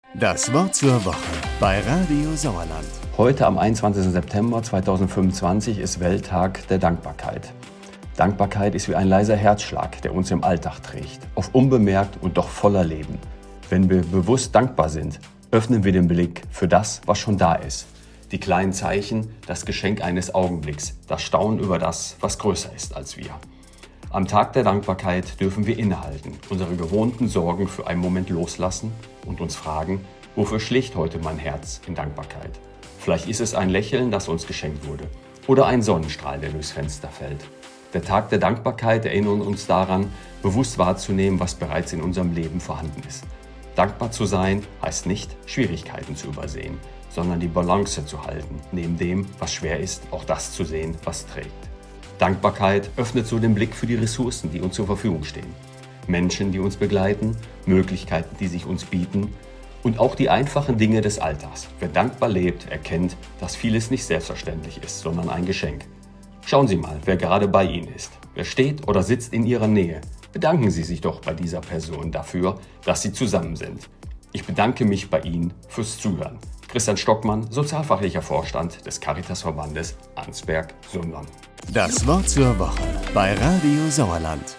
Das Wort zur Woche bei Radio Sauerland. Heute am 21. September 2025 ist Welttag der Dankbarkeit. Dankbarkeit ist wie ein leiser Herzschlag, der uns im Alltag trägt, oft unbemerkt und doch voller Leben. Wenn wir bewusst dankbar sind, öffnen wir den Blick für das, was schon da ist. Die kleinen Zeichen, das Geschenk eines Augenblicks, das Staunen über das, was größer ist als wir. Am Tag der Dankbarkeit dürfen wir innehalten, unsere gewohnten Sorgen für einen Moment loslassen und uns fragen, wofür schlägt heute mein Herz in Dankbarkeit? Vielleicht ist es ein Lächeln, das uns geschenkt wurde, oder ein Sonnenstrahl, der durchs Fenster fällt. Der Tag der Dankbarkeit erinnert uns daran, bewusst wahrzunehmen, was bereits in unserem Leben vorhanden ist. Dankbar zu sein heißt nicht, Schwierigkeiten zu übersehen, sondern die Balance zu halten, neben dem, was schwer ist, auch das zu sehen, was trägt. Dankbarkeit öffnet so den Blick für die Ressourcen, die uns zur Verfügung stehen. Menschen, die uns begleiten, Möglichkeiten, die sich uns bieten und auch die einfachen Dinge des Alltags. Wer dankbar lebt, erkennt, dass vieles nicht selbstverständlich ist, sondern ein Geschenk. Schauen Sie mal, wer gerade bei Ihnen ist. Wer steht oder sitzt in Ihrer Nähe. Bedanken Sie sich doch bei dieser Person dafür, dass Sie zusammen sind. Ich bedanke mich bei Ihnen fürs Zuhören. Christian Stockmann, sozialfachlicher Vorstand des Caritasverbandes Arnsberg-Sundern. Das Wort zur Woche bei Radio Sauerland.